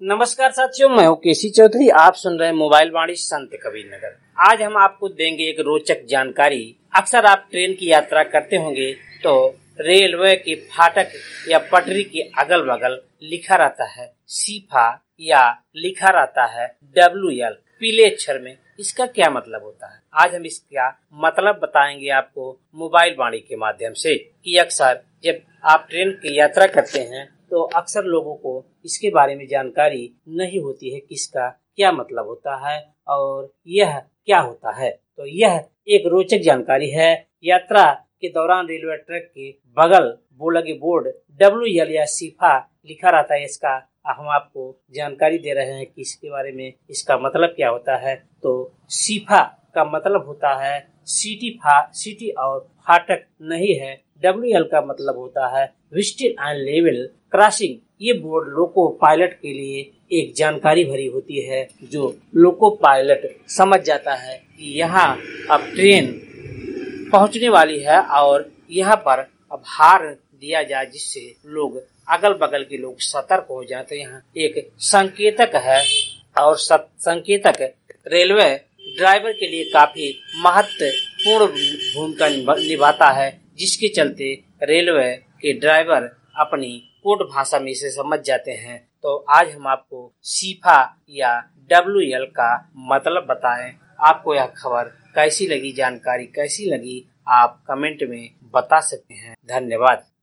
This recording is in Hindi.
नमस्कार साथियों, मैं हूँ केसी चौधरी। आप सुन रहे हैं मोबाइल वाणी संत कबीर नगर। आज हम आपको देंगे एक रोचक जानकारी। अक्सर आप ट्रेन की यात्रा करते होंगे तो रेलवे के फाटक या पटरी के अगल बगल लिखा रहता है सीफा या लिखा रहता है WL पीले अक्षर में। इसका क्या मतलब होता है? आज हम इसका मतलब बताएंगे आपको मोबाइल वाणी के माध्यम से कि अक्सर जब आप ट्रेन की यात्रा करते हैं तो अक्सर लोगों को इसके बारे में जानकारी नहीं होती है कि इसका क्या मतलब होता है और यह क्या होता है। तो यह एक रोचक जानकारी है। यात्रा के दौरान रेलवे ट्रैक के बगल लगे बोर्ड WL या सीफा लिखा रहता है। इसका हम आपको जानकारी दे रहे हैं कि इसके बारे में इसका मतलब क्या होता है। तो सीफा का मतलब होता है सिटी और फाटक नहीं है। WL का मतलब होता है विजिट एंड लेवल क्रॉसिंग। ये बोर्ड लोको पायलट के लिए एक जानकारी भरी होती है, जो लोको पायलट समझ जाता है कि यहाँ अब ट्रेन पहुँचने वाली है और यहाँ पर अब हार दिया जाए, जिससे लोग अगल बगल के लोग सतर्क हो जाते। तो यहाँ एक संकेतक है और संकेतक रेलवे ड्राइवर के लिए काफी महत्वपूर्ण भूमिका निभाता है, जिसके चलते रेलवे के ड्राइवर अपनी कोड भाषा में इसे समझ जाते हैं। तो आज हम आपको सीफा या WL का मतलब बताएं। आपको यह खबर कैसी लगी, जानकारी कैसी लगी, आप कमेंट में बता सकते हैं। धन्यवाद।